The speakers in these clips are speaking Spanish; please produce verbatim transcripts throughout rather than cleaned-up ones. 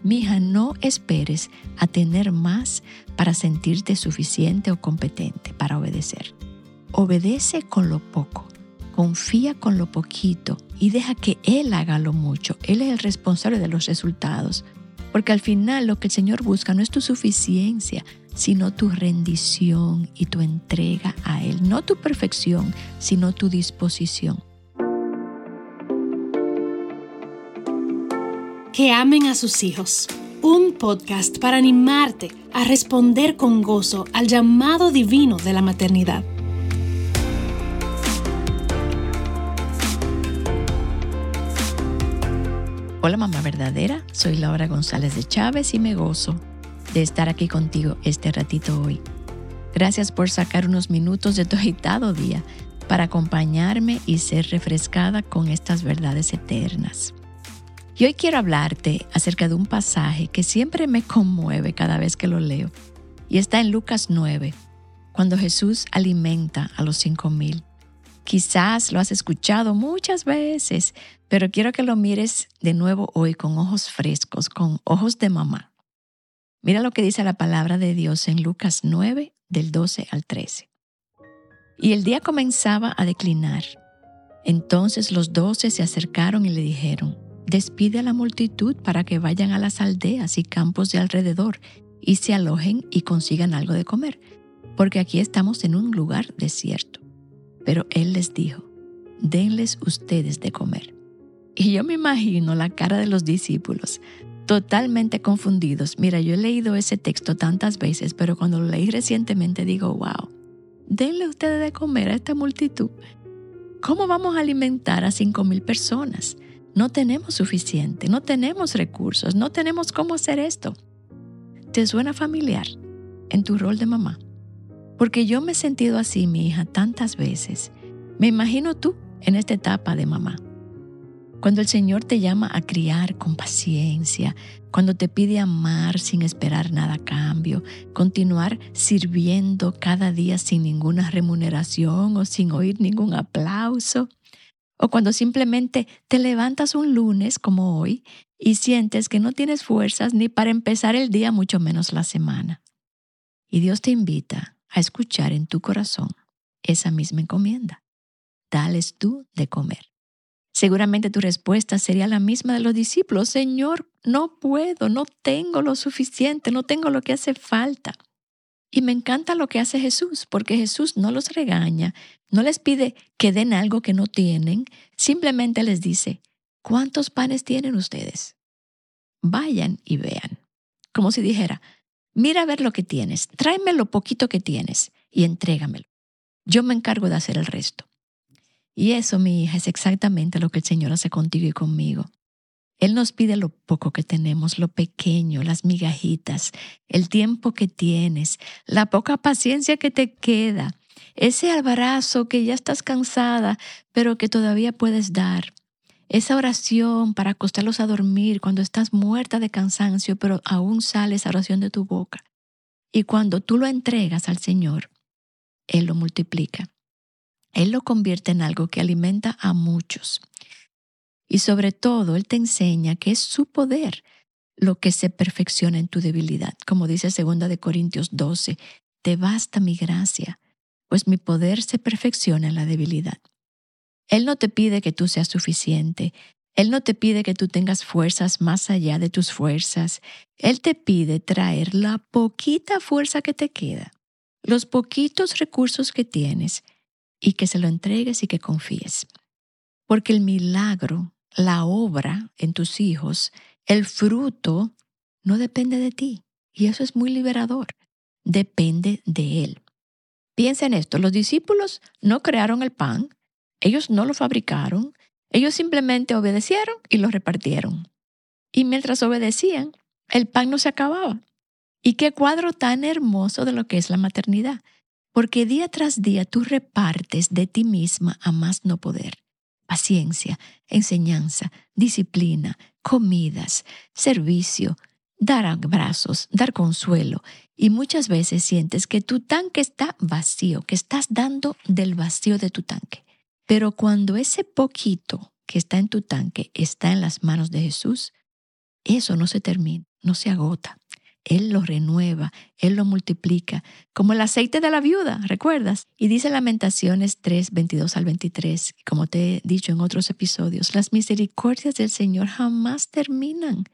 Mija, no esperes a tener más para sentirte suficiente o competente para obedecer. Obedece con lo poco, confía con lo poquito y deja que Él haga lo mucho. Él es el responsable de los resultados. Porque al final lo que el Señor busca no es tu suficiencia, sino tu rendición y tu entrega a Él. No tu perfección, sino tu disposición. Que amen a sus hijos. Un podcast para animarte a responder con gozo al llamado divino de la maternidad. Hola mamá verdadera, soy Laura González de Chávez y me gozo de estar aquí contigo este ratito hoy. Gracias por sacar unos minutos de tu agitado día para acompañarme y ser refrescada con estas verdades eternas. Y hoy quiero hablarte acerca de un pasaje que siempre me conmueve cada vez que lo leo. Y está en Lucas nueve, cuando Jesús alimenta a los cinco mil. Quizás lo has escuchado muchas veces, pero quiero que lo mires de nuevo hoy con ojos frescos, con ojos de mamá. Mira lo que dice la palabra de Dios en Lucas nueve, del doce al trece. Y el día comenzaba a declinar. Entonces los doce se acercaron y le dijeron: despide a la multitud para que vayan a las aldeas y campos de alrededor y se alojen y consigan algo de comer, porque aquí estamos en un lugar desierto. Pero él les dijo: denles ustedes de comer. Y yo me imagino la cara de los discípulos, totalmente confundidos. Mira, yo he leído ese texto tantas veces, pero cuando lo leí recientemente digo, wow, denle ustedes de comer a esta multitud. ¿Cómo vamos a alimentar a cinco mil personas? No tenemos suficiente, no tenemos recursos, no tenemos cómo hacer esto. ¿Te suena familiar en tu rol de mamá? Porque yo me he sentido así, mi hija, tantas veces. Me imagino tú en esta etapa de mamá. Cuando el Señor te llama a criar con paciencia, cuando te pide amar sin esperar nada a cambio, continuar sirviendo cada día sin ninguna remuneración o sin oír ningún aplauso, o cuando simplemente te levantas un lunes como hoy y sientes que no tienes fuerzas ni para empezar el día, mucho menos la semana. Y Dios te invita a escuchar en tu corazón esa misma encomienda. Dales tú de comer. Seguramente tu respuesta sería la misma de los discípulos: Señor, no puedo, no tengo lo suficiente, no tengo lo que hace falta. Y me encanta lo que hace Jesús, porque Jesús no los regaña, no les pide que den algo que no tienen, simplemente les dice: ¿cuántos panes tienen ustedes? Vayan y vean. Como si dijera: mira a ver lo que tienes, tráeme lo poquito que tienes y entrégamelo. Yo me encargo de hacer el resto. Y eso, mi hija, es exactamente lo que el Señor hace contigo y conmigo. Él nos pide lo poco que tenemos, lo pequeño, las migajitas, el tiempo que tienes, la poca paciencia que te queda, ese abrazo que ya estás cansada, pero que todavía puedes dar, esa oración para acostarlos a dormir cuando estás muerta de cansancio, pero aún sale esa oración de tu boca. Y cuando tú lo entregas al Señor, Él lo multiplica. Él lo convierte en algo que alimenta a muchos. Y sobre todo, Él te enseña que es su poder lo que se perfecciona en tu debilidad. Como dice segunda de Corintios doce, te basta mi gracia, pues mi poder se perfecciona en la debilidad. Él no te pide que tú seas suficiente. Él no te pide que tú tengas fuerzas más allá de tus fuerzas. Él te pide traer la poquita fuerza que te queda, los poquitos recursos que tienes, y que se lo entregues y que confíes. Porque el milagro, la obra en tus hijos, el fruto, no depende de ti. Y eso es muy liberador. Depende de Él. Piensa en esto. Los discípulos no crearon el pan. Ellos no lo fabricaron. Ellos simplemente obedecieron y lo repartieron. Y mientras obedecían, el pan no se acababa. Y qué cuadro tan hermoso de lo que es la maternidad. Porque día tras día tú repartes de ti misma a más no poder. Paciencia, enseñanza, disciplina, comidas, servicio, dar abrazos, dar consuelo. Y muchas veces sientes que tu tanque está vacío, que estás dando del vacío de tu tanque. Pero cuando ese poquito que está en tu tanque está en las manos de Jesús, eso no se termina, no se agota. Él lo renueva, Él lo multiplica, como el aceite de la viuda, ¿recuerdas? Y dice Lamentaciones tres, veintidós al veintitrés, como te he dicho en otros episodios, las misericordias del Señor jamás terminan.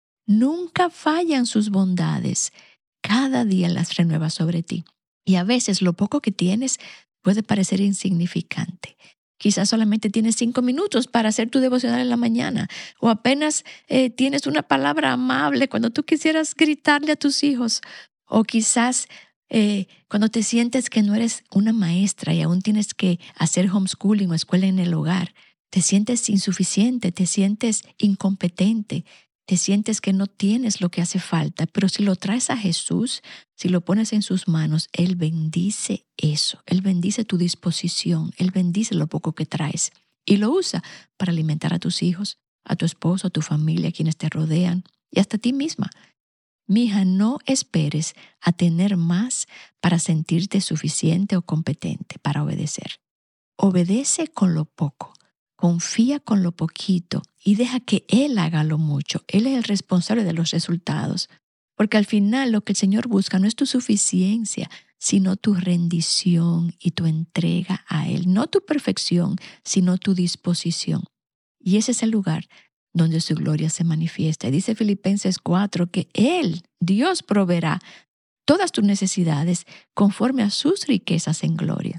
Nunca fallan sus bondades. Cada día las renueva sobre ti. Y a veces lo poco que tienes puede parecer insignificante. Quizás solamente tienes cinco minutos para hacer tu devocional en la mañana, o apenas eh, tienes una palabra amable cuando tú quisieras gritarle a tus hijos, o quizás eh, cuando te sientes que no eres una maestra y aún tienes que hacer homeschooling o escuela en el hogar, te sientes insuficiente, te sientes incompetente, te sientes que no tienes lo que hace falta, pero si lo traes a Jesús, si lo pones en sus manos, Él bendice eso. Él bendice tu disposición. Él bendice lo poco que traes y lo usa para alimentar a tus hijos, a tu esposo, a tu familia, a quienes te rodean y hasta a ti misma. Mija, no esperes a tener más para sentirte suficiente o competente para obedecer. Obedece con lo poco. Confía con lo poquito y deja que Él haga lo mucho. Él es el responsable de los resultados. Porque al final lo que el Señor busca no es tu suficiencia, sino tu rendición y tu entrega a Él. No tu perfección, sino tu disposición. Y ese es el lugar donde su gloria se manifiesta. Y dice Filipenses cuatro que Él, Dios, proveerá todas tus necesidades conforme a sus riquezas en gloria.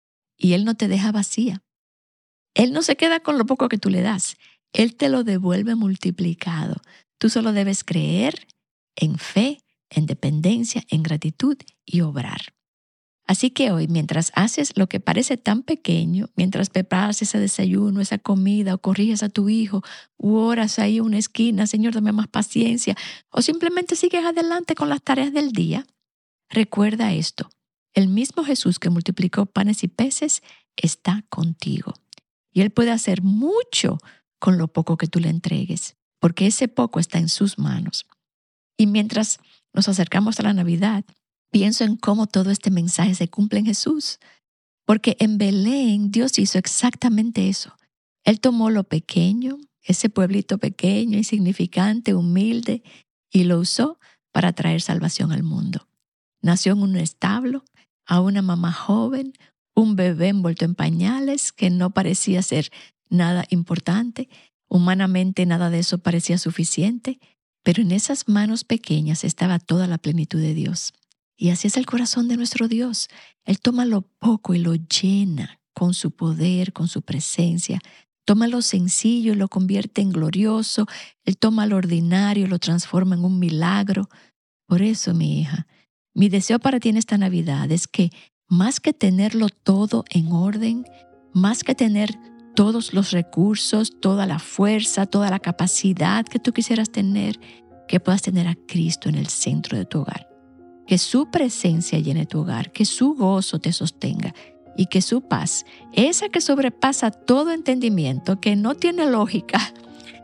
Y Él no te deja vacía. Él no se queda con lo poco que tú le das. Él te lo devuelve multiplicado. Tú solo debes creer en fe, en dependencia, en gratitud y obrar. Así que hoy, mientras haces lo que parece tan pequeño, mientras preparas ese desayuno, esa comida, o corriges a tu hijo, u oras ahí en una esquina, Señor, dame más paciencia, o simplemente sigues adelante con las tareas del día, recuerda esto. El mismo Jesús que multiplicó panes y peces está contigo. Y Él puede hacer mucho con lo poco que tú le entregues, porque ese poco está en sus manos. Y mientras nos acercamos a la Navidad, pienso en cómo todo este mensaje se cumple en Jesús. Porque en Belén Dios hizo exactamente eso. Él tomó lo pequeño, ese pueblito pequeño, insignificante, humilde, y lo usó para traer salvación al mundo. Nació en un establo, a una mamá joven, un bebé envuelto en pañales que no parecía ser nada importante. Humanamente nada de eso parecía suficiente, pero en esas manos pequeñas estaba toda la plenitud de Dios. Y así es el corazón de nuestro Dios. Él toma lo poco y lo llena con su poder, con su presencia. Toma lo sencillo y lo convierte en glorioso. Él toma lo ordinario y lo transforma en un milagro. Por eso, mi hija, mi deseo para ti en esta Navidad es que más que tenerlo todo en orden, más que tener todos los recursos, toda la fuerza, toda la capacidad que tú quisieras tener, que puedas tener a Cristo en el centro de tu hogar. Que su presencia llene tu hogar, que su gozo te sostenga y que su paz, esa que sobrepasa todo entendimiento, que no tiene lógica,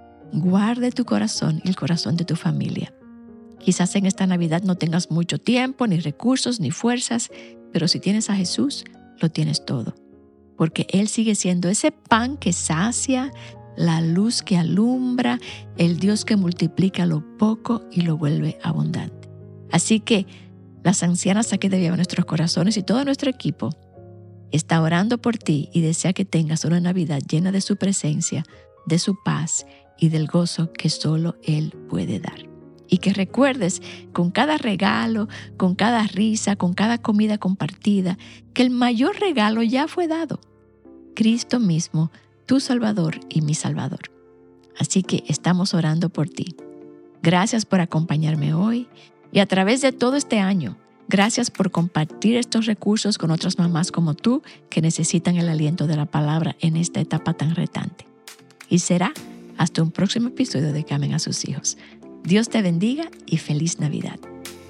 guarde tu corazón y el corazón de tu familia. Quizás en esta Navidad no tengas mucho tiempo, ni recursos, ni fuerzas, pero si tienes a Jesús, lo tienes todo. Porque Él sigue siendo ese pan que sacia, la luz que alumbra, el Dios que multiplica lo poco y lo vuelve abundante. Así que las ancianas aquí de Viva Nuestros Corazones y todo nuestro equipo está orando por ti y desea que tengas una Navidad llena de su presencia, de su paz y del gozo que solo Él puede dar. Y que recuerdes con cada regalo, con cada risa, con cada comida compartida, que el mayor regalo ya fue dado. Cristo mismo, tu Salvador y mi Salvador. Así que estamos orando por ti. Gracias por acompañarme hoy y a través de todo este año. Gracias por compartir estos recursos con otras mamás como tú que necesitan el aliento de la palabra en esta etapa tan retante. Y será hasta un próximo episodio de Que Amen a sus hijos. Dios te bendiga y feliz Navidad.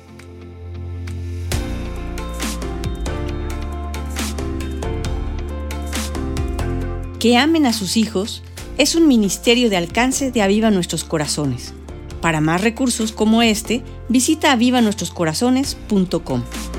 Que Amen a sus hijos es un ministerio de alcance de Aviva Nuestros Corazones. Para más recursos como este, visita aviva nuestros corazones punto com.